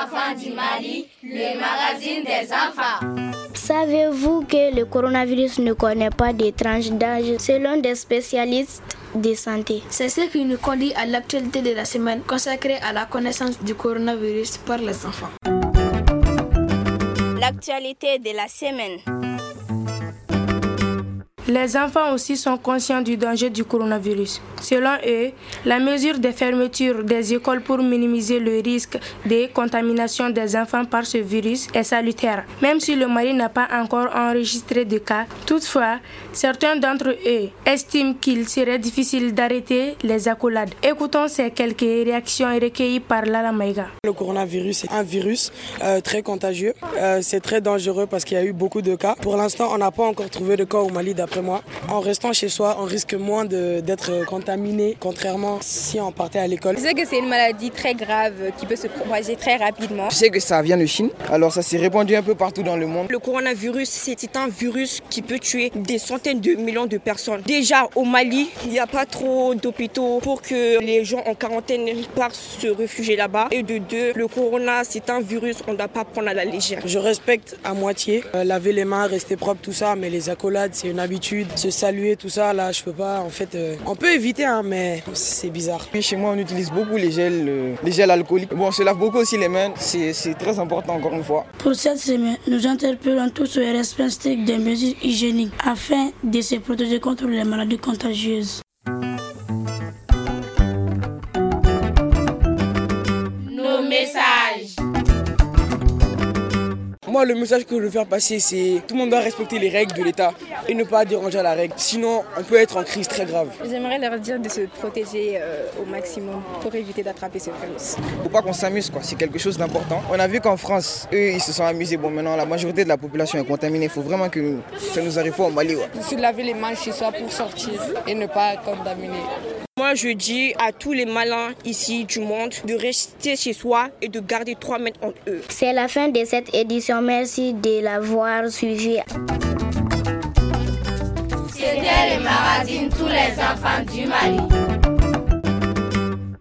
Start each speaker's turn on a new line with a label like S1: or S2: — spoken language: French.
S1: enfants du Mali, le magazine des enfants.
S2: Savez-vous que le coronavirus ne connaît pas de tranche d'âge selon des spécialistes de santé?
S3: C'est ce qui nous conduit à l'actualité de la semaine consacrée à la connaissance du coronavirus par les enfants.
S2: L'actualité de la semaine.
S4: Les enfants aussi sont conscients du danger du coronavirus. Selon eux, la mesure de fermeture des écoles pour minimiser le risque de contamination des enfants par ce virus est salutaire, même si le Mali n'a pas encore enregistré de cas. Toutefois, certains d'entre eux estiment qu'il serait difficile d'arrêter les accolades. Écoutons ces quelques réactions recueillies par Lala Maïga.
S5: Le coronavirus est un virus très contagieux. C'est très dangereux parce qu'il y a eu beaucoup de cas. Pour l'instant, on n'a pas encore trouvé de cas au Mali d'après moi. En restant chez soi, on risque moins d'être contaminé, contrairement si on partait à l'école.
S6: Je sais que c'est une maladie très grave qui peut se propager très rapidement.
S7: Je sais que ça vient de Chine, alors ça s'est répandu un peu partout dans le monde.
S8: Le coronavirus, c'est un virus qui peut tuer des centaines de millions de personnes. Déjà au Mali, il n'y a pas trop d'hôpitaux pour que les gens en quarantaine partent se réfugier là-bas. Et de deux, le corona, c'est un virus qu'on ne doit pas prendre à la légère.
S5: Je respecte à moitié, laver les mains, rester propre, tout ça, mais les accolades, c'est une habitude. Se saluer, tout ça, là, je peux pas. En fait, on peut éviter, mais c'est bizarre.
S7: Chez moi, on utilise beaucoup les gels alcooliques. Bon, on se lave beaucoup aussi les mains. C'est très important, encore une fois.
S9: Pour cette semaine, nous interpellons tous au respect strict des mesures hygiéniques afin de se protéger contre les maladies contagieuses.
S1: Nos messages.
S10: Moi, le message que je veux faire passer, c'est tout le monde doit respecter les règles de l'État et ne pas déranger à la règle. Sinon, on peut être en crise très grave.
S6: J'aimerais leur dire de se protéger au maximum pour éviter d'attraper ce virus.
S7: Il ne faut pas qu'on s'amuse, quoi. C'est quelque chose d'important. On a vu qu'en France, eux, ils se sont amusés. Bon, maintenant, la majorité de la population est contaminée. Il faut vraiment que ça nous arrive pas au Mali. Ouais.
S11: Se laver les mains chez soi pour sortir et ne pas contaminer.
S8: Moi, je dis à tous les malins ici du monde de rester chez soi et de garder 3 mètres entre eux.
S2: C'est la fin de cette édition. Merci de l'avoir suivi.
S1: C'était le magazine Tous les enfants du Mali.